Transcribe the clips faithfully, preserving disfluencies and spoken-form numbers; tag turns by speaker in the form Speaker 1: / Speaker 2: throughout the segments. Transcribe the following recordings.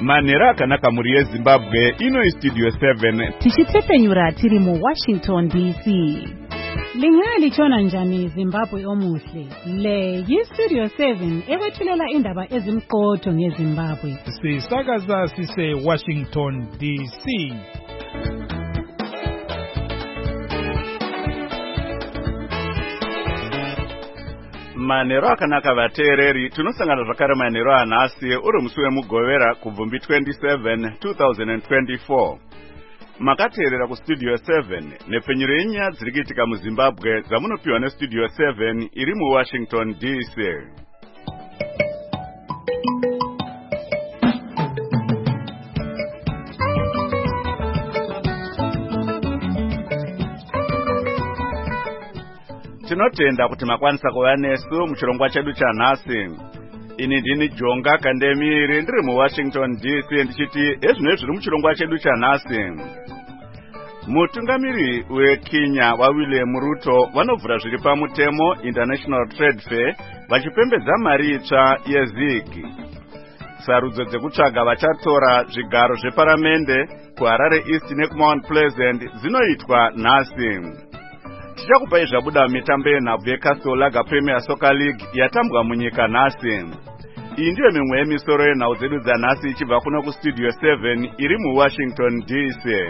Speaker 1: Manera akanaka muri yeZimbabwe ino istudio seven
Speaker 2: tichitsepenyura tiri mu Washington D C. Lingali chona njani Zimbabwe omuhle. Le yistudio seven ewethulela indaba ezimqotho ngeZimbabwe.
Speaker 3: Sisakaza sise Washington D C.
Speaker 1: Manero akanaka vateereri tunosangana zvakare manero anhasi uri musi wemugovera kubvumbi twenty-seven two thousand twenty-four. Makateerera kustudio seven nepfenyuro yenyaya dziri kuitika muZimbabwe dzamunopiwa nestudio seven iri muWashington D C. Tinotenda kuti makwanisa kuva nesu muchirongwa chedu chanhasi. Ini ndini Jonga Kandemiri ndiri muWashington D C ndichiti ezvinoi zviri muchirongwa chedu chanhasi. Mutungamiri weKenya waWilliam Ruto vanovhura zviri pamutemo International Trade Fair vachipembedza mari itsva yeZig. Sarudzo dzekutsvaga vachatora zvigaro zveparamende kuHarare East nekuMount Pleasant dzinoitwa nhasi. Tichakupai zvabuda mitambo yenhabvu yeCastle Lager Premier Soccer League yatambwa munyika nhasi. Iyi ndiyo mimwe yemisoro yenhau dzedu dzanhasi ichibva kuno kustudio seven iri muWashington D C.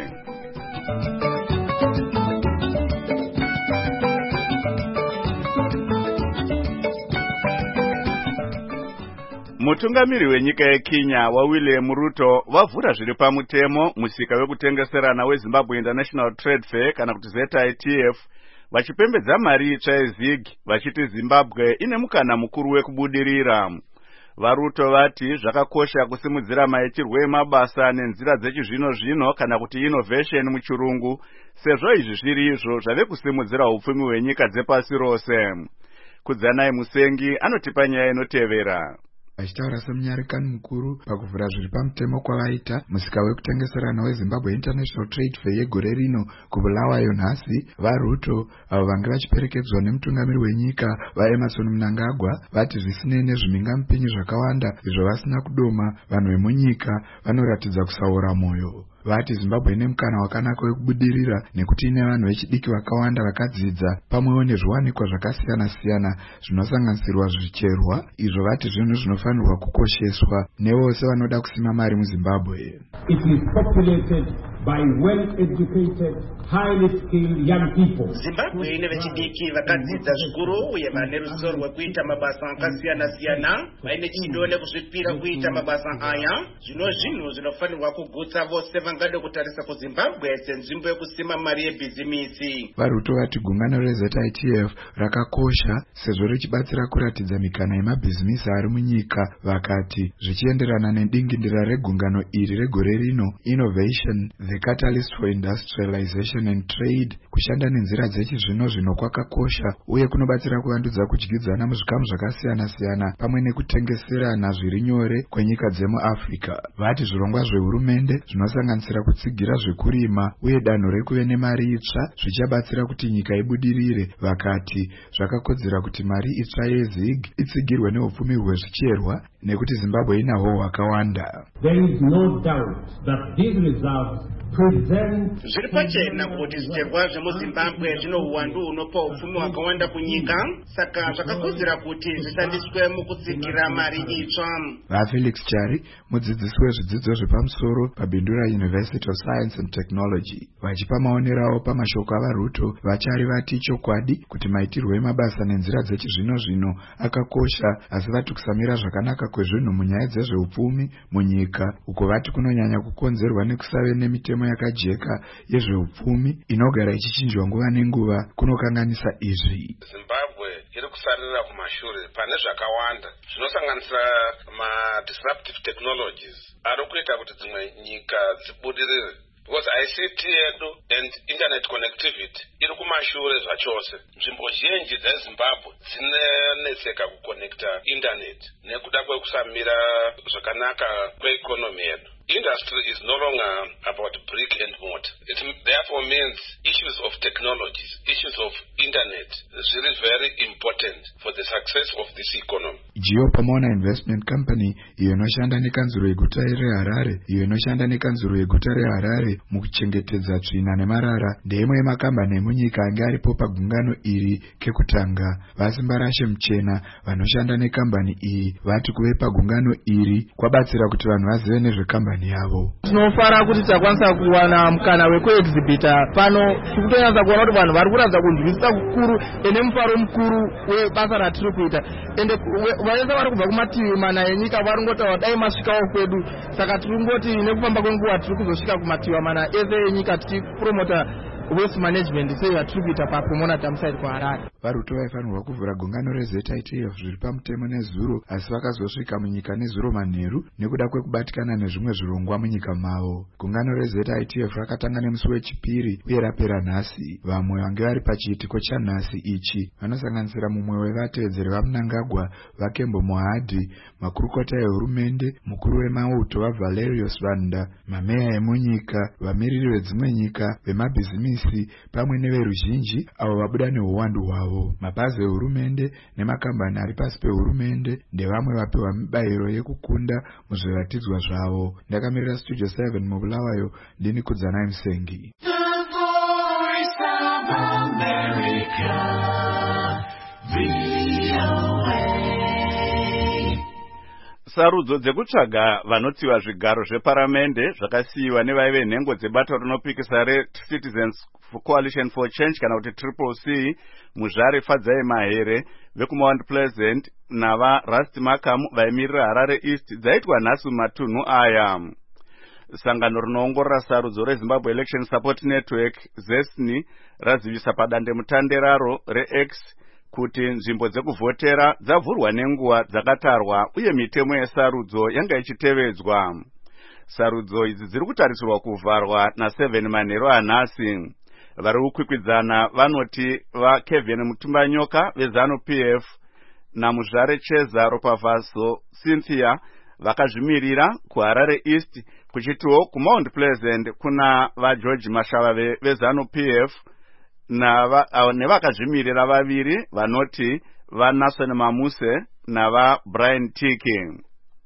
Speaker 1: Mutungamiri wenyika yeKenya waWilliam Ruto vavhura zviri pamutemo musika wekutengeserana weZimbabwe International Trade Fair kana kuti Z I T F vachipembedza mari itsva yeZig vachiti Zimbabwe ine mukana mukuru wekubudirira. VaRuto vati zvakakosha kusimudzira maitirwo emabasa nenzira dzechizvino zvino kana kuti innovation muchirungu, sezvo izvi zviri izvo zvave kusimudzira upfumi hwenyika dzepasi rose. Kudzanai Musengi anotipa nyaya inotevera.
Speaker 4: Achitaura semunyarikani mukuru pakuvhura zviri pamutemo kwavaita musika wekutengeserana weZimbabwe International Trade Fair yegore rino kuBulawayo nhasi, vaRuto avo vange vachiperekedzwa nemutungamiri wenyika vaEmerson Mnangagwa vati zvisinei nezvimingamupinyi zvakawanda izvo vasina kudoma, vanhu vemunyika vanoratidza kusaura mwoyo. Vati Zimbabwe ine mukana wakanaka wekubudirira nekuti ine vanhu vechidiki vakawanda vakadzidza pamwewo nezviwanikwa zvakasiyana siyana zvinosanganisirwa zvicherwa, izvo vati zvinhu zvinofanirwa kukosheswa nevose vanoda kusima mari muZimbabwe.
Speaker 5: It is populated by well-educated, highly skilled young people.
Speaker 6: Zimbabwe ine vechidiki vakadzidza zvikuru uye vane ruzivo rwekuita mabasa akasiyana siyana, vaine chido nekuzvipira kuita mabasa aya. Zvino zvinhu zvinofanirwa kugutsa vose vangade kutarisa kuZimbabwe senzvimbo yekusima mari yebhizimisi.
Speaker 4: VaRuto vati gungano reZ I T F rakakosha sezvo richibatsira kuratidza mikana yemabhizimisi ari munyika. Vakati zvichienderana nedingindira regungano iri regore rino Innovation, the Catalyst for Industrialization and Trade, kushanda nenzira dzechizvino zvino kwakakosha uye kunobatsira kuvandudza kudyidzana muzvikamu zvakasiyana siyana pamwe nekutengeserana zviri nyore kwenyika dzemuAfrica. Vati zvirongwa zvehurumende zvinosanganisira kutsigira zvekurima uye danho rekuve nemari itsva zvichabatsira kuti nyika ibudirire. Vakati zvakakodzera kuti mari itsva yeZig itsigirwe neupfumi hwezvicherwa nekuti Zimbabwe ina hoo hwakawanda.
Speaker 5: There is no doubt that these reserves present
Speaker 6: zviri pachena kuti zvicherwa zvemuZimbabwe zvino uwandu unopa upfumi hwakawanda kunyika, saka zvakakodzera kuti zvishandiswe mukutsigira mari itsva.
Speaker 4: VaFelix Chari, mudzidzisi wezvidzidzo zvepamusoro paBindura University of Science and Technology, vachipa maonero avo pamashoko avaRuto, vachari vati chokwadi kuti maitirwo emabasa nenzira dzechizvino zvino akakosha, asi vati kusamira zvakanaka kwezvinhu munyaya dzezveupfumi munyika uko vati kunonyanya kukonzerwa nekusave nemitemo yakajeka yezveupfumi inogara ichichinjwa nguva nenguva kunokanganisa izvi.
Speaker 7: Zimbabwe iri kusarira kumashure pane zvakawanda zvinosanganisira ma-disruptive technologies ari kuita kuti dzimwe nyika dzibudirire. Because I C T yedu and internet connectivity iri kumashure zvachose. Nzvimbo zhinji dzeZimbabwe dzinonetseka kuconnecta internet nekuda kwekusamira zvakanaka kweekonomi yedu. industry is no longer about brick and mortar. It therefore means issues of technologies, issues of internet is really very important for the success of this economy.
Speaker 4: Geopomona Investment Company iyo inoshanda nekanzuro yeguta reHarare iyo inoshanda nekanzuro yeguta reHarare mukuchengetedza tsvina nemarara ndeimwe yemakambani emunyika anga aripo pagungano iri kekutanga. Vasimba Rashe Muchena vanoshanda nekambani iyi vati kuve pagungano iri kwabatsira kuti vanhu vazive nezvekambani yavo.
Speaker 8: Tinofara kuti takwanisa kuwana mukana wekuexhibita pano tikutonyatsa kuona kuti vanhu vari kuratidza kunzwisisa kukuru ene mufaro mukuru webasa ratiri kuita ende vayese vari kubva kumativi mana enyika vari ngotaura dai masvikawo kwedu. Saka tiri ngoti nekufamba kwenguva tiri kuzosvika kumativi mana ese enyika tichipromota waste management sei vatiri kuita papomona Dumside kuHarare.
Speaker 4: Varuto vaifanirwa kuvhura gungano reZ I T F zviri pamutemo nezuro asi vakazosvika munyika nezuro manheru nekuda kwekubatikana nezvimwe zvirongwa munyika mavo. Gungano reZ I T F rakatanga nemusi wechipiri uye rapera nhasi. Vamwe vange vari pachiitiko chanhasi ichi vanosanganisira mumwe wevatevedzeri vaMnangagwa vaKembo Mohadhi, makurukota ehurumende, mukuru wemauto vaValerius Vanda, mameya emunyika, vamiriri vedzimwe nyika, vemabhizimisi pamwe neveruzhinji avo vabuda neuwandu hwavo. Mabazi ehurumende nemakambani ari pasi pehurumende ndevamwe vapiwa mibayiro yekukunda muzviratidzwa zvavo. Ndakamirira Studio seven mubulawayo ndini Kudzanai Musengi.
Speaker 1: Sarudzo dzekutsvaga vanotsiva zvigaro zveparamende zvakasiyiwa nevaive nhengo dzebato rinopikisa reCitizens Coalition for Change kana kuti Triple C muzvare Fadzai Mahere vekuMount Pleasant navaRust Markham vaimirira Harare East dzaitwa nhasi mumatunhu aya. Sangano rinoongorora sarudzo reZimbabwe Election Support Network ZESNI razivisa padandemutande raro reX kuti nzvimbo dzekuvhotera dzavhurwa nenguva dzakatarwa uye mitemo yesarudzo yanga ichitevedzwa. Sarudzo idzi dziri kutarisirwa kuvharwa na7 manheru anhasi. Vari kukwikwidzana vanoti vaKevin Mutumbanyoka veZanu-P F namuzvare Cheza Ropavaso Cynthia vakazvimirira kuHarare East, kuchitiwo kuMount Pleasant kuna vaGeorge Mashavave veZanu-P F nevakazvimirira vaviri vanoti vaNason Mamuse navaBrian Tiki.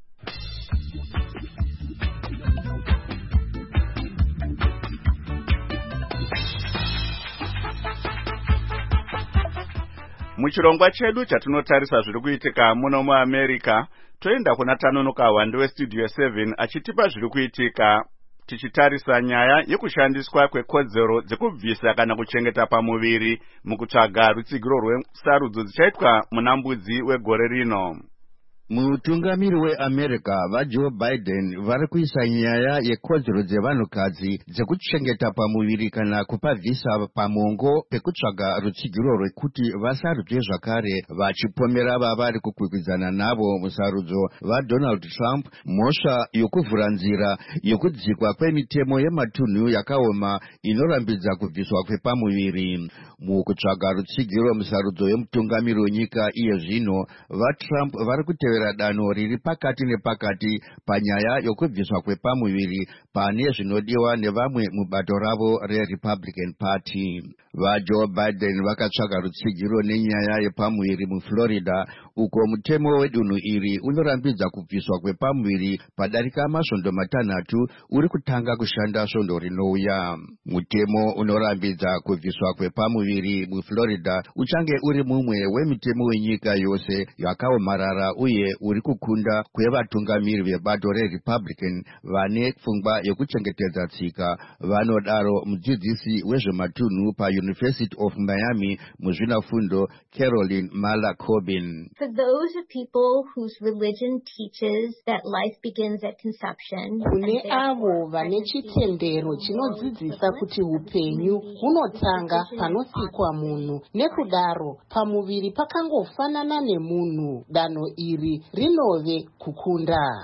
Speaker 1: Muchirongwa chedu chatinotarisa zviri kuitika muno muAmerica, toenda kuna Tanonoka Wande weStudio seven achitipa zviri kuitika tichitarisa nyaya yekushandiswa kwekodzero dzekubvisa kana kuchengeta pamuviri mukutsvaga rutsigiro rwesarudzo dzichaitwa muna Mbudzi wegore rino.
Speaker 9: Mutungamiri weAmerica vaJoe Biden vari kuisa nyaya yekodzero dzevanhukadzi dzekuchengeta pamuviri kana kupa vhisa pamongo pekutsvaga rutsigiro rwekuti vasarudzwe zvakare, vachipomera vavari kukwikwidzana navo musarudzo vaDonald Trump mhosva yokuvhura nzira yokudzikwa kwemitemo yematunhu yakaoma inorambidza kubviswa kwepamuviri. Mukutsvaga rutsigiro musarudzo yomutungamiri wenyika iye zvino, vaTrump vari kutevera danho riri pakati nepakati panyaya yokubviswa kwepamuviri pane zvinodiwa nevamwe mubato ravo reRepublican Party. VaJoe Biden vakatsvaga rutsigiro nenyaya yepamuviri muFlorida, uko mutemo wedunhu iri unorambidza kubviswa kwepamuviri padarika masvondo matanhatu uri kutanga kushanda svondo rinouya. Mutemo unorambidza kubviswa kwepamuviri muFlorida uchange uri mumwe wemitemo wenyika yose yakaomarara uye uri kukunda kwevatungamiri vebato reRepublican vane pfungwa yokuchengetedza tsika, vanodaro mudzidzisi wezvematunhu paUniversity of Miami muzvinafundo Caroline Mala Corbin.
Speaker 10: For those of people whose religion teaches that life begins at conception,
Speaker 11: kune avo vane chitendero chinodzidzisa kuti upenyu hunotanga panosikwa munhu, nekudaro pamuviri pakangofanana nemunhu, danho iri rinove kukunda.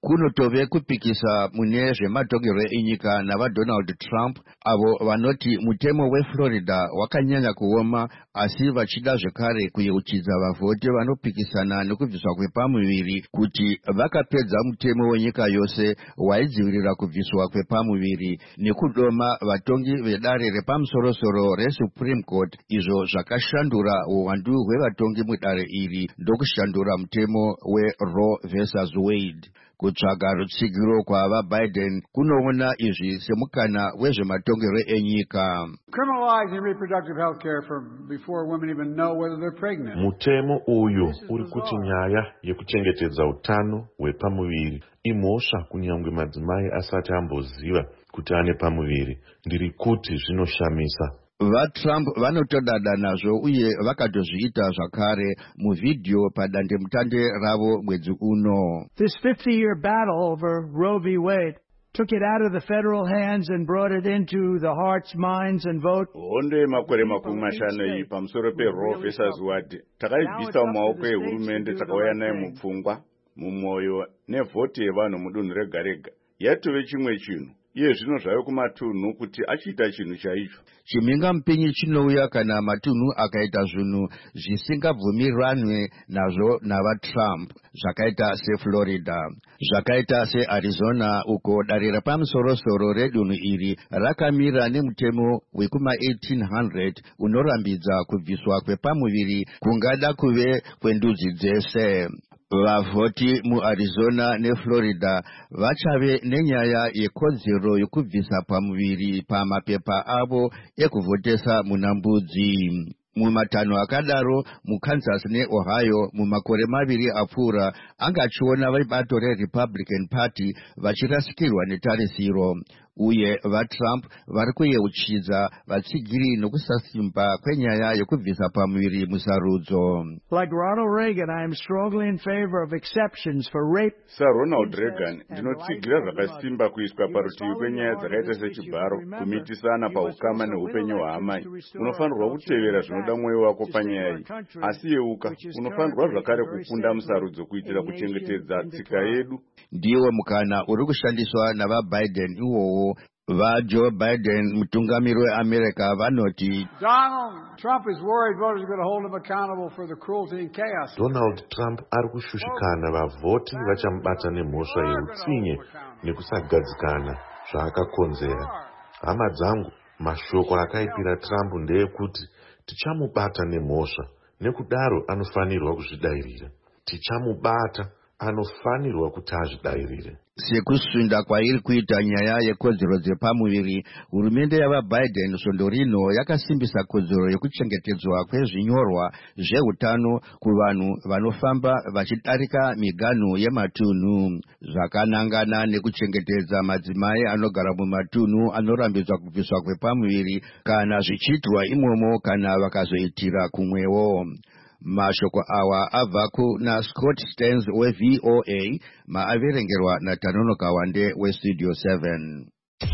Speaker 9: kunotove kupikisa mune zvematongero enyika navaDonald Trump avo vanoti mutemo weFlorida wakanyanya kuoma, asi vachida zvekare kuyeuchidza vavhoti vanopikisana nekubviswa kwepamuviri kuti vakapedza mutemo wenyika yose waidzivirira kubviswa kwepamuviri nekudoma vatongi vedare repamusorosoro reSupreme Court, izvo zvakashandura uwandu hwevatongi mudare iri ndokushandura mutemo weRoe versus Wade. Kutsvaga rutsigiro kwavaBiden kunoona izvi semukana wezvematongero enyika.
Speaker 12: Criminalizing reproductive health care from before women even know whether they're pregnant.
Speaker 13: Mutemo uyu uri kuti nyaya yekuchengetedza utano hwepamuviri imhosva kunyangwe madzimai asati amboziva kuti ane pamuviri. Ndiri kuti zvinoshamisa.
Speaker 9: VaTrump vanotodada nazvo uye vakatozviita zvakare muvhidhiyo padandemutande ravo mwedzi uno.
Speaker 14: This fifty-year battle over Roe v. Wade took it out of the federal hands and brought it into the hearts, minds and vote.
Speaker 1: Hondo yemakore makumi mashanu iyi pamusoro peRoe versus Wade takaibvisa mumaoko ehurumende takauya naye mupfungwa, mumwoyo nevhoti yevanhu mudunhu rega rega. Yatove chimwe chinhu iye zvino zvayo kumatunhu kuti achiita chinhu chaicho.
Speaker 9: Chimingamupinyi chinouya kana matunhu akaita zvinhu zvisingabvumiranwe nazvo navaTrump, zvakaita seFlorida, zvakaita seArizona, uko dare repamusorosoro redunhu iri rakamira nemutemo wekuma eighteen hundred unorambidza kubviswa kwepamuviri kungada kuve kwendudzi dzese. Vavhoti muArizona neFlorida vachave nenyaya yekodzero yekubvisa pamuviri pamapepa avo ekuvhotesa munambudzi. Mumatanho akadaro muKansas neOhio mumakore maviri apfuura anga achiona vebato reRepublican Party vachirasikirwa netarisiro, uye vaTrump vari kuyeuchidza vatsigiri nokusasimba kwenyaya yekubvisa pamuviri musarudzo.
Speaker 14: Like Ronald Reagan, I am strongly in favor of exceptions for rape.
Speaker 1: SaRonald Reagan ndinotsigira zvakasimba kuiswa parutivi kwenyaya dzakaita sechibharo, kumitisana paukama neupenyu hwamai. Unofanirwa kutevera zvinoda mwoyo wako panyaya iyi, asi yeuka unofanirwa zvakare kukunda musarudzo kuitira kuchengetedza tsika yedu.
Speaker 9: Ndiwo mukana uri kushandiswa navaBiden iwowo. VaJoe Biden, mutungamiri weAmerica, vanoti
Speaker 12: Donald Trump is worried voters are going to hold him accountable for the cruelty and chaos.
Speaker 13: Donald Trump ari kushushikana vavhoti vachamubata nemhosva yeutsinye nekusagadzikana zvaakakonzera. Hama dzangu, mashoko akaipira Trump ndeyekuti tichamubata nemhosva, nekudaro anofanirwa kuzvidairira. Tichamubata, anofanirwa kuti azvidairire.
Speaker 9: Sekusunda kwairi kuita nyaya yekodzero dzepamuviri, hurumende yavaBiden svondo rino yakasimbisa kodzero yekuchengetedzwa kwezvinyorwa zveutano kuvanhu vanofamba vachidarika miganhu yematunhu, zvakanangana nekuchengetedza madzimai anogara mumatunhu anorambidzwa kubviswa kwepamuviri kana zvichiitwa imomo kana vakazoitira kumwewo. Mashoko awa abva kuna Scott Stearns weV O A, maaverengerwa naTanono Kawande weStudio seven.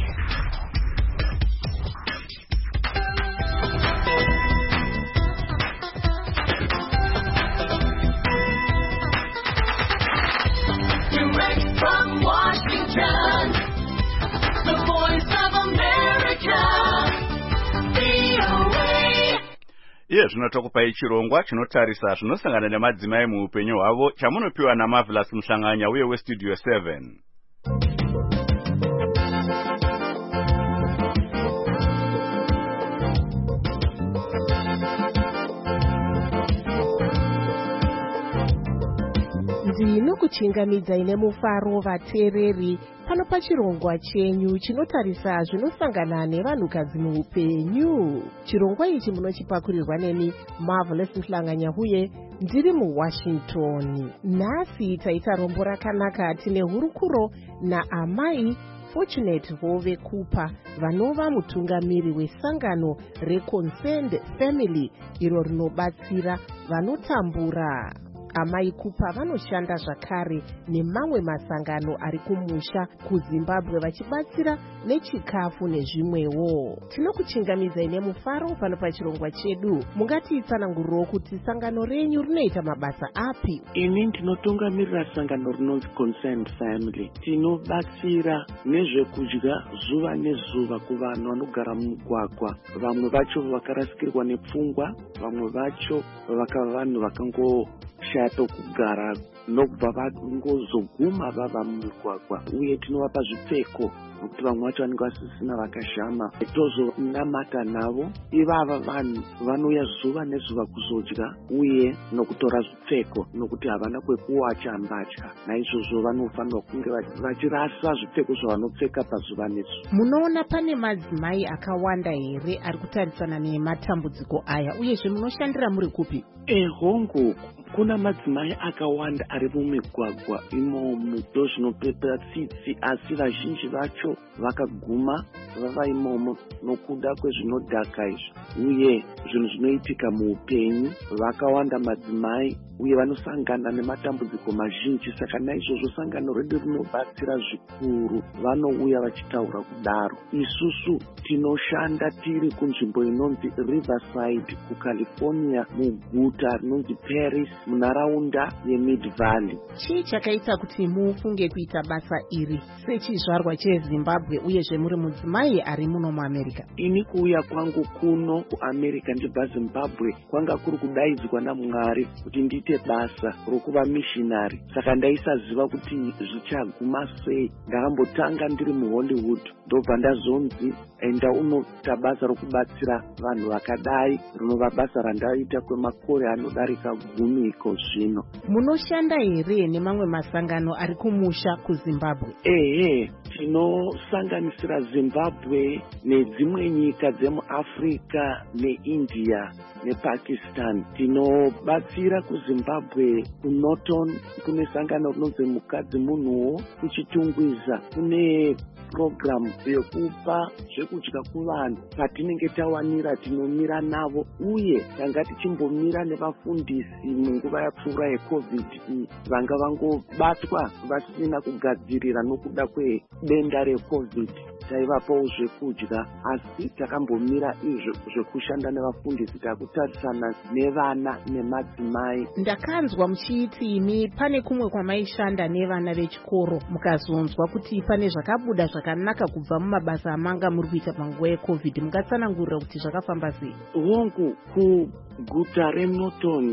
Speaker 15: Direct from Washington, the voice of America, V O A.
Speaker 1: Iye zvinotokupai chirongwa chinotarisa zvinosangana nemadzimai muupenyu hwavo chamunopiwa naMarvelous Muhlanganya uye weStudio seven.
Speaker 11: ndinokuchingamidza ine mufaro vateereri pano pachirongwa chenyu chinotarisa zvinosangana nevanhukadzi muupenyu. Chirongwa ichi munochipakurirwa neni Marvelous Muhlanganya uye ndiri muWashington. Nhasi taita rombo rakanaka tine hurukuro naamai Fortunate Hove Cooper vanova mutungamiri wesangano reConcerned Family iro rinobatsira vanotambura. amai kupa vanoshanda zvakare nemamwe masangano ari kumusha kuzimbabwe vachibatsira nechikafu nezvimwewo. Tinokuchingamizai nemufaro pano pachirongwa chedu. Mungatitsanangurirewo kuti sangano renyu rinoita mabasa api?
Speaker 16: Ini ndinotungamirira sangano rinonzi Concerned Family. Tinobatsira nezvekudya zuva nezuva kuvanhu vanogara mumugwagwa. Vamwe vacho vakarasikirwa nepfungwa, vamwe vacho vakava vanhu vakangoshaya pekugara nokubva vangozoguma vava mumugwagwa, uye tinovapa zvipfeko kuti vamwe vacho vanenge vasisina vakashama. Tozonamata navo. Ivava vanhu vanouya zuva nezuva kuzodya uye nokutora zvipfeko nokuti havana kwekuwacha mbatya. Naizvozvo vanofanirwa kunge vachirasa zvipfeko zvavanopfeka pazuva nezuva.
Speaker 11: Munoona pane madzimai akawanda here ari kutarisana nematambudziko aya, uyezve munoshandira muri kupi?
Speaker 16: Ehongo, kuna madzimai akawanda ari mumigwagwa imomo, ndozvinopepera tsitsi, asi vazhinji vacho vakaguma vava imomo nokuda kwezvinodhaka izvi uye zvinhu zvinoitika muupenyu. Vakawanda madzimai uye vanosangana nematambudziko mazhinji. Saka naizvozvo sangano redu rinobatsira zvikuru. Vanouya vachitaura kudaro. Isusu tinoshanda tiri kunzvimbo inonzi Riverside kuCalifornia, muguta rinonzi Paris, munharaunda yeMid Valley.
Speaker 11: Chii chakaita kuti mufunge kuita basa iri sechizvarwa cheZimbabwe uyezve muri mudzimai ari muno muAmerica?
Speaker 16: Ini kuuya kwangu kuno kuAmerica ndibva Zimbabwe kwanga kuri kudaidzwa naMwari kuti ndiite basa rokuva missionary. Saka ndaisaziva kuti zvichaguma sei. Ndakambotanga ndiri muHollywood ndobva ndazonzi enda unoita basa rokubatsira vanhu vakadai, rinova basa randaita kwemakore anodarika gumi iko zvino.
Speaker 11: Munoshanda here nemamwe masangano ari kumusha kuZimbabwe?
Speaker 16: Ehe, tinosanganisira Zimbabwe nedzimwe nyika dzemuAfrica neIndia nePakistan. Tinobatsira kuZimbabwe kuNorton kune sangano rinonzi Mukadzi Munhuwo. Kuchitungwiza kune program yekupa zvekudya kuvanhu. Patinenge tawanira tinomira navo, uye tanga tichimbomira nevafundisi munguva yapfuura yeCovid vanga vangobatwa vasina kugadzirira nokuda kwedenda reCovid. Taivapawo zvekudya, asi takambomira izvo zvekushanda nevafundisi takutarisana nevana nemadzimai.
Speaker 11: Ndakanzwa muchiti imi pane kumwe kwamaishanda nevana vechikoro mukazonzwa kuti pane zvakabuda zvakanaka kubva mumabasa amanga muri kuita panguva yeCovid. Mungatsanangurira kuti zvakafamba sei?
Speaker 16: Hongu, kuguta reNorton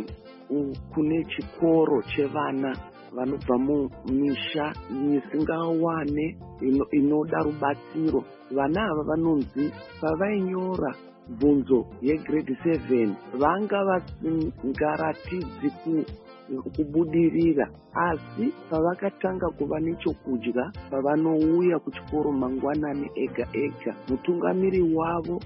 Speaker 16: kune chikoro chevana vanobva mumisha misingawane inoda rubatsiro. Vana ava vanonzi pavainyora bvunzo yegrade seven vanga vasingaratidzi kubudirira, asi pavakatanga kuva nechokudya pavanouya kuchikoro mangwanani ega ega, mutungamiri wavo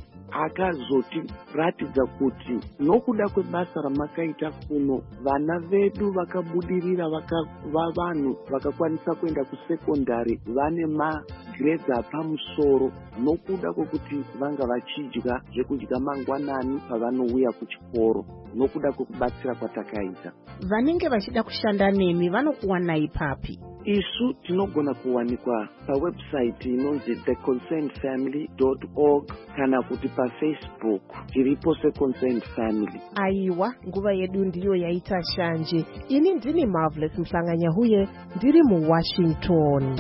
Speaker 16: akazotiratidza kuti nokuda kwebasa ramakaita kuno, vana vedu vakabudirira, vakava vanhu vakakwanisa kuenda kusekondari vane magrades apamusoro nokuda kwekuti vanga vachidya zvekudya mangwanani pavanouya kuchikoro nokuda kwekubatsira kwatakaita.
Speaker 11: Vanenge vachida kushanda nemi vanokuwanai papi?
Speaker 16: Isu tinogona kuwanikwa pawebsite inonzi the concerned family dot org kana kuti paFacebook tiripo seConcerned Family.
Speaker 11: Aiwa, nguva yedu ndiyo yaita shanje. Ini ndini Marvelous Mhlanganyahuye, ndiri muWashington.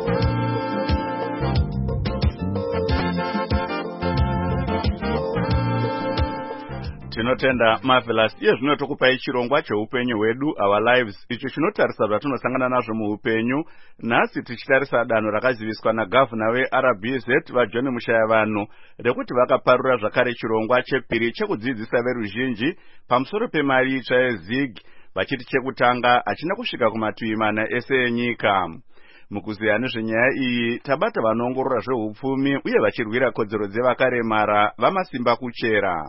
Speaker 1: Tinotenda Marvelous. Iye zvino tokupai chirongwa cheupenyu hwedu, Our Lives, icho chinotarisa zvatinosangana nazvo muupenyu. Nhasi tichitarisa danho rakaziviswa naGavana weR B Z vaJohn Mushayavanhu rekuti vakaparura zvakare chirongwa chepiri chekudzidzisa veruzhinji pamusoro pemari itsva yeZig, vachiti chekutanga hachina kusvika kumativi mana ese enyika. Mukuziya nezvenyaya iyi tabata vanoongorora zveupfumi uye vachirwira kodzero dzevakaremara vamasimba kuchera.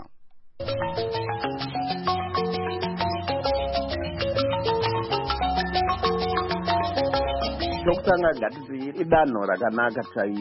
Speaker 17: Chokutanga ngatizi idanho rakanaka chaizvo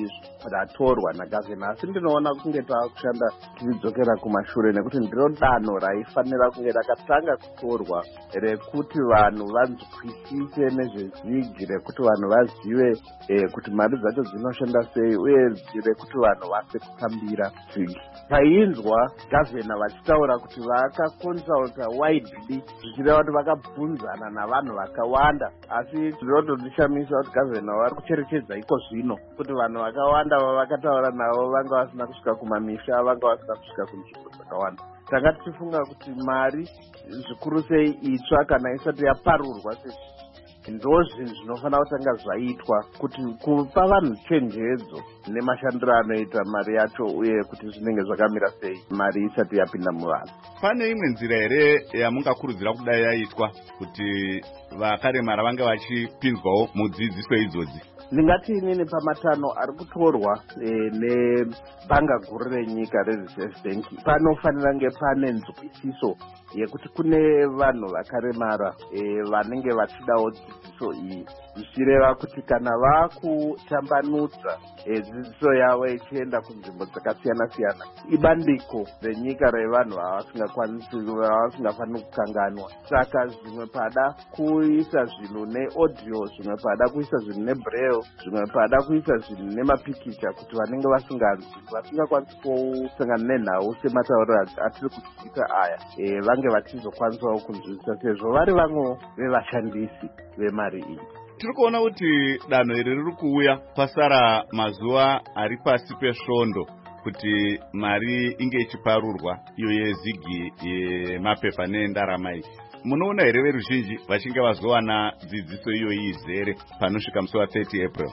Speaker 17: ratorwa nagavhena, asi ndinoona kunge taakushanda tichidzokera kumashure, nekuti ndiro danho raifanira kunge rakatanga kutorwa rekuti vanhu vanzwisise nezvezvigi, rekuti vanhu vazive eh, kuti mari dzacho dzinoshanda sei, uye rekuti vanhu vase kutambira zvigi. Tainzwa gavhena vachitaura kuti vakakonsulta widely, zvichireva kuti vakabvunzana navanhu vakawanda, asi zvinotodishamisa kuti gavhena vari kucherechedza iko zvino kuti vanhu vakawanda vavakataura navo vanga vasina kusvika kumamisha, vanga vasina kusvika kunzvimbo dzakawanda. Tanga tichifunga kuti mari zvikuru sei itsva kana isati yaparurwa ndo zvinhu zvinofanira kutanga zvaitwa kuti kupa vanhu chenjedzo nemashandiro anoita mari yacho, uye kuti zvinenge zvakamira sei mari isati yapinda muvanhu.
Speaker 1: Pane imwe nzira here yamungakurudzira kudai yaitwa kuti vakaremara vange vachipinzwawo mudzidziso idzodzi?
Speaker 17: Ndingati inini pamatano ari kutorwa e, nebhanga guru renyika rereserve bank panofanira kunge pane nzwisiso yekuti kune vanhu vakaremara e, vanenge vachidawo dzidziso iyi, zvichireva kuti kana vakutambanudza e, dzidziso yavo ichienda kunzvimbo dzakasiyana siyana, ibandiko renyika revanhu vavasingakwanisi vavasingafaniri kukanganwa. Saka zvimwe pada kuisa zvinhu neaudio, zvimwe pada kuisa zvinhu nebraille, zvimwe pada kuisa zvinhu nemapikicha, kuti vanenge vasinganzwi, vasingakwanisi kusangana nenhau sematauriro atiri kudzidzisa aya e, vange vachizokwanisawo kunzwisisa, sezvo vari vamwe vevashandisi vemari iyi.
Speaker 1: Tiri kuona kuti danho iri riri kuuya pasara mazuva ari pasi pesvondo kuti mari inge ichiparurwa, iyo yezigi yemapepa nendarama iyi. Munoona here veruzhinji vachinge vazowana dzidziso iyoyi izere panosvika musi wa thirty April?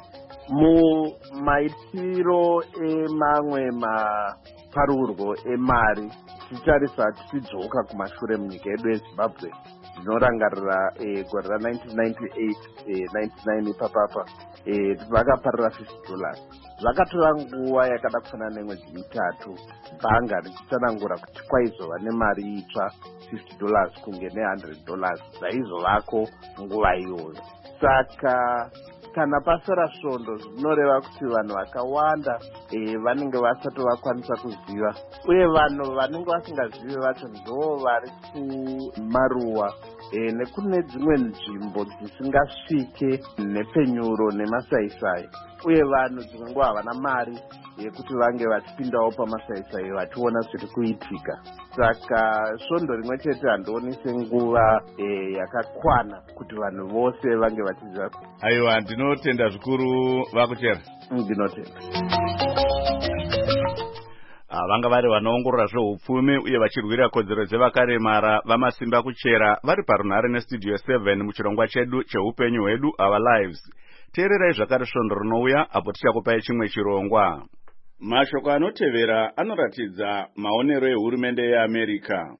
Speaker 17: Mumaitiro emamwe maparurwo emari tichitarisa tichidzoka kumashure munyika yedu yeZimbabwe, ndinorangarira e, gore ra-nineteen ninety-eight ninety-nine ipapapa e, vakaparura fifty dollars. Zvakatora nguva yakada kufanana nemwedzi mitatu bhanga richitsanangura kuti kwaizova nemari itsva fifty dollars kunge ne one hundred dollars dzaizovako nguva iyoyo. Saka kana pasara svondo zvinoreva kuti vanhu vakawanda e, vanenge vasati vakwanisa kuziva, uye vanhu vanenge vasingazivi vacho ndo vari kumaruwa e, nekune dzimwe nzvimbo dzisingasvike nepenyuro nemasaisai, uye vanhu dzimwe nguva havana mari yekuti vange vachipindawo pamasaisai vachiona zviri kuitika. Saka svondo rimwe chete handioni senguva e, yakakwana kuti vanhu vose vange vachiziva.
Speaker 1: Aiwa, ndinotenda zvikuru vakuchera.
Speaker 17: Ndinotenda.
Speaker 1: Vanga vari vanoongorora zveupfumi uye vachirwira kodzero dzevakaremara vamasimba kuchera vari parunhare nestudio seven muchirongwa chedu cheupenyu hwedu, Our Lives. Teererai zvakare svondo rinouya apo tichakupai chimwe chirongwa. Mashoko anotevera anoratidza maonero ehurumende yeAmerica.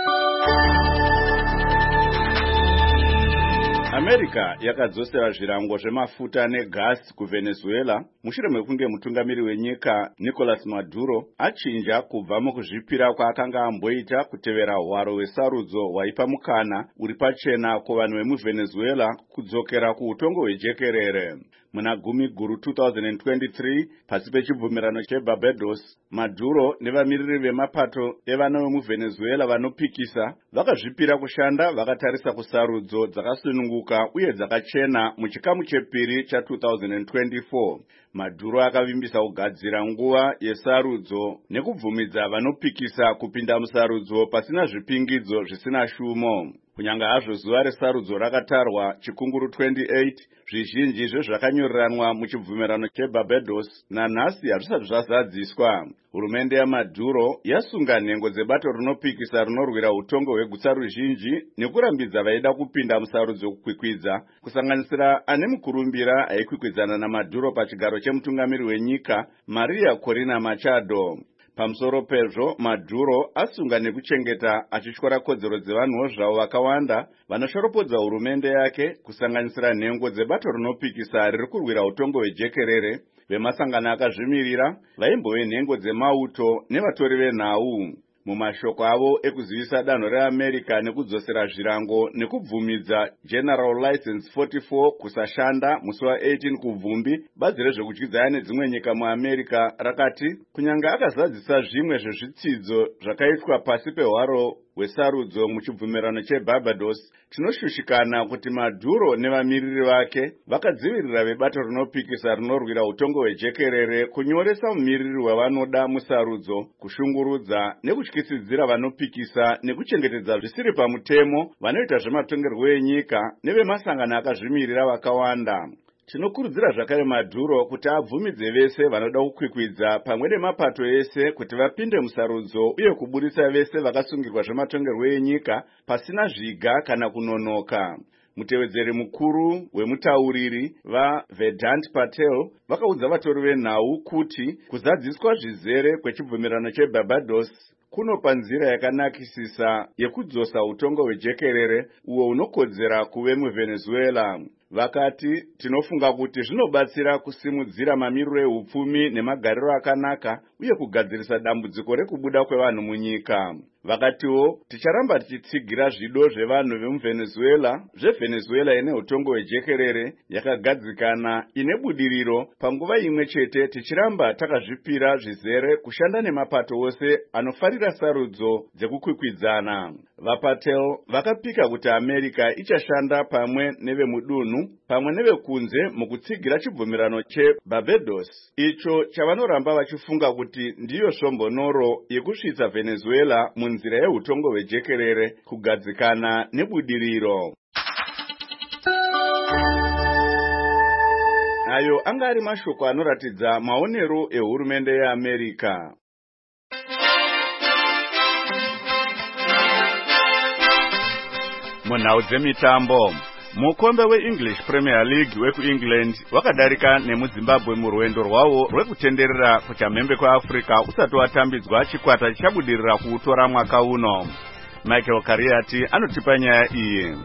Speaker 1: America yakadzosera zvirango zvemafuta negasi kuVenezuela mushure mekunge mutungamiri wenyika Nicolas Maduro achinja kubva mukuzvipira kwaakanga amboita kutevera hwaro hwesarudzo hwaipa mukana uri pachena kuvanhu vemuVenezuela kudzokera kuutongo hwejekerere. Muna gumi guru two thousand twenty-three pasi pechibvumirano cheBarbados, Maduro nevamiriri vemapato evana vemuVenezuela vanopikisa vakazvipira kushanda vakatarisa kusarudzo dzakasununguka uye dzakachena muchikamu chepiri cha two thousand twenty-four. Maduro akavimbisa kugadzira nguva yesarudzo nekubvumidza vanopikisa kupinda musarudzo pasina zvipingidzo zvisina shumo. Kunyanga hazvo zuva resarudzo rakatarwa chikunguru twenty-eight, zvizhinji zvezvakanyoreranwa muchibvumirano cheBarbados nanhasi hazvisati zvazadziswa. Hurumende yaMaduro yasunga nhengo dzebato rinopikisa rinorwira utongo hwegutsa ruzhinji nekurambidza vaida kupinda musarudzo kukwikwidza, kusanganisira ane mukurumbira aikwikwidzana naMaduro pachigaro chemutungamiri wenyika Maria Corina Machado. Pamusoro pezvo, Maduro asunga nekuchengeta achityora kodzero dzevanhuwo zvavo vakawanda vanoshoropodza hurumende yake, kusanganisira nhengo dzebato rinopikisa riri kurwira utongo hwejekerere, vemasangano akazvimirira, vaimbove nhengo dzemauto nevatori venhau. mumashoko avo ekuzivisa danho reamerica nekudzosera zvirango nekubvumidza General License forty-four kusashanda musi wa-eighteen kubvumbi, bazi rezvekutyidza nedzimwe nyika muamerica rakati kunyange akazadzisa zvimwe zvezvitsidzo zvakaitwa pasi pehwaro hwesarudzo muchibvumirano cheBarbados, tinoshushikana kuti Maduro nevamiriri vake vakadzivirira vebato rinopikisa rinorwira utongo hwejekerere kunyoresa mumiriri wavanoda musarudzo, kushungurudza nekutyisidzira vanopikisa nekuchengetedza zvisiri pamutemo vanoita zvematongerwo enyika nevemasangano akazvimirira vakawanda. Tinokurudzira zvakare Maduro kuti abvumidze vese vanoda kukwikwidza pamwe nemapato ese kuti vapinde musarudzo uye kuburisa vese vakasungirwa zvematongerwo enyika pasina zviga kana kunonoka. Mutevedzeri mukuru wemutauriri vaVedant Patel vakaudza vatori venhau kuti kuzadziswa zvizere kwechibvumirano cheBarbados kunopa nzira yakanakisisa yekudzosa utongo hwejekerere uwo unokodzera kuve muVenezuela. Vakati tinofunga kuti zvinobatsira kusimudzira mamiriro ehupfumi nemagariro akanaka uye kugadzirisa dambudziko rekubuda kwevanhu munyika. Vakatiwo ticharamba tichitsigira zvido zvevanhu vemuVenezuela, zveVenezuela ine utongo hwejekerere yakagadzikana ine budiriro, panguva imwe chete tichiramba takazvipira zvizere kushanda nemapato ose anofarira sarudzo dzekukwikwidzana. VaPatel vakapika kuti America ichashanda pamwe nevemudunhu pamwe nevekunze mukutsigira chibvumirano cheBarbados, icho chavanoramba vachifunga kuti ndiyo svombonoro yekusvitsa Venezuela munzira yehutongo hwejekerere, kugadzikana nebudiriro. Ayo anga ari mashoko anoratidza maonero ehurumende yeAmerica. Munhau dzemitambo, mukombe weEnglish Premier League wekuEngland wakadarika nemuZimbabwe murwendo rwawo rwekutenderera kuchamhembe kweAfrica usati watambidzwa chikwata chichabudirira kuutora mwaka uno. Michael Kariati anotipa nyaya iyi.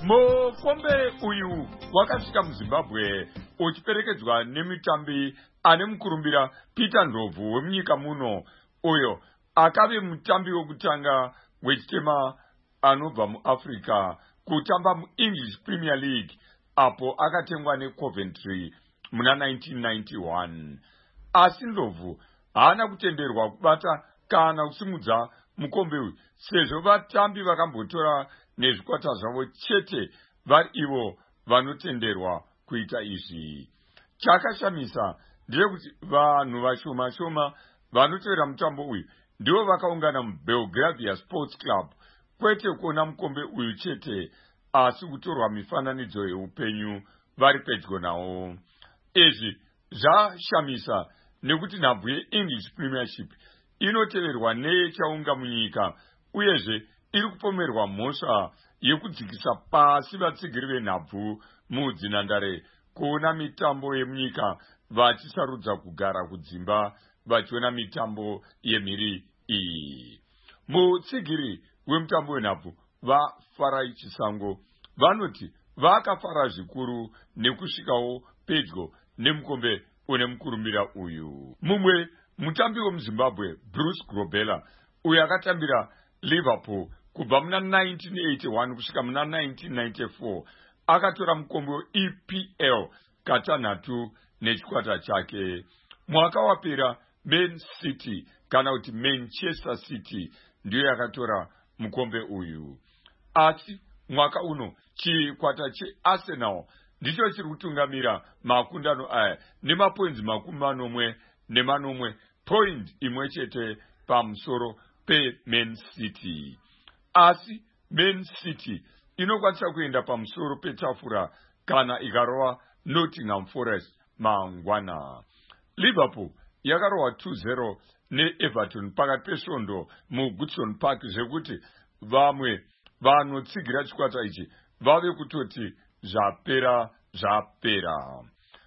Speaker 18: Mukombe uyu wakasvika muZimbabwe uchiperekedzwa nemitambi ane mukurumbira Peter Ndlovu wemunyika muno, uyo akave mutambi wekutanga wechitema anobva muAfrica kutamba muEnglish Premier League apo akatengwa neCoventry muna nineteen ninety-one. Asi Ndlovu haana kutenderwa kubata kana kusimudza mukombe uyu sezvo vatambi vakambotora nezvikwata zvavo chete vari ivo vanotenderwa kuita izvi. Chakashamisa ndechekuti vanhu vashoma shoma vanotevera mutambo uyu ndivo vakaungana muBelgravia Sports Club, kwete kuona mukombe uyu chete asi kutorwa mifananidzo yeupenyu vari pedyo nawo. Izvi zvashamisa nekuti nhabvu yeEnglish Premiership inoteverwa nechaunga munyika uyezve iri kupomerwa mhosva yekudzikisa pasi vatsigiri venhabvu mudzinhandare kuona mitambo yemunyika vachisarudza kugara kudzimba vachiona mitambo yemhiri iyi. Mutsigiri wemutambo wenhabvu vaFarai Chisango vanoti vakafara zvikuru nekusvikawo pedyo nemukombe une mukurumbira uyu. Mumwe mutambi wemuZimbabwe Bruce Grobela uyo akatambira Liverpool kubva muna nineteen eighty-one kusvika muna nineteen ninety-four akatora mukombe weE P L katanhatu nechikwata chake. Mwaka wapera Man City kana kuti Manchester City ndiyo yakatora mukombe uyu. Asi mwaka uno chikwata cheArsenal ndicho chiri kutungamira makundano aya nemapoints makumi manomwe nemanomwe, point imwe chete pamusoro peMan City. Asi Man City inokwanisa kuenda pamusoro petafura kana ikarova Nottingham Forest mangwana. Liverpool yakarova two zero neEverton pakati pesvondo muGoodson Park, zvekuti vamwe vanotsigira chikwata ichi vave kutoti zvapera zvapera.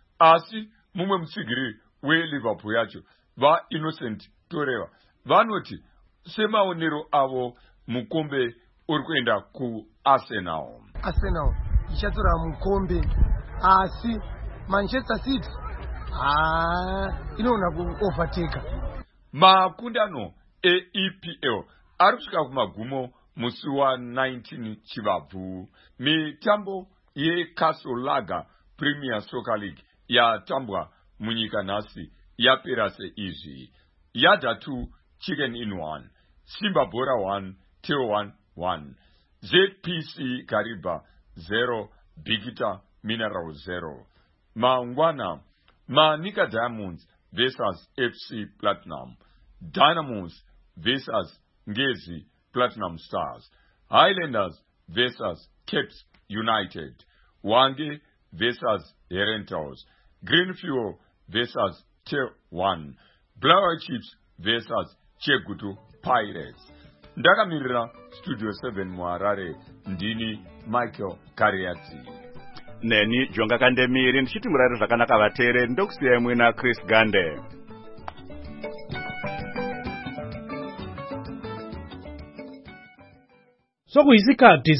Speaker 18: Asi mumwe mutsigiri weLiverpool yacho vaInnocent Toreva vanoti semaonero avo mukombe uri kuenda kuArsenal.
Speaker 19: Arsenal ichatora mukombe asi Manchester City ah inoona kuovertake.
Speaker 18: Makundano eE P L ari kusvika kumagumo musi wa19 Chivabvu. Mitambo yeCastle Lager Premier Soccer League yatambwa munyika nhasi yapera seizvi. Yadha two Chicken in one, Simba Bora one, Teo one one, Z P C Kariba zero, Bigita Mineral zero. Mangwana, Manika Diamonds versus F C Platinum, Dynamos versus Ngezi Platinum Stars, Highlanders versus Caps United, Wange versus Herentals, Green Fuel versus Tier one, Blower Chips versus Chegutu Pirates. Ndakamirira Studio seven muHarare, ndini Michael Kariatsi.
Speaker 1: Neni Jonga Kandemiri ndichiti murari zvakanaka vatere ndokusiyai mwina Chris Gande.
Speaker 3: Sokuyisikhathi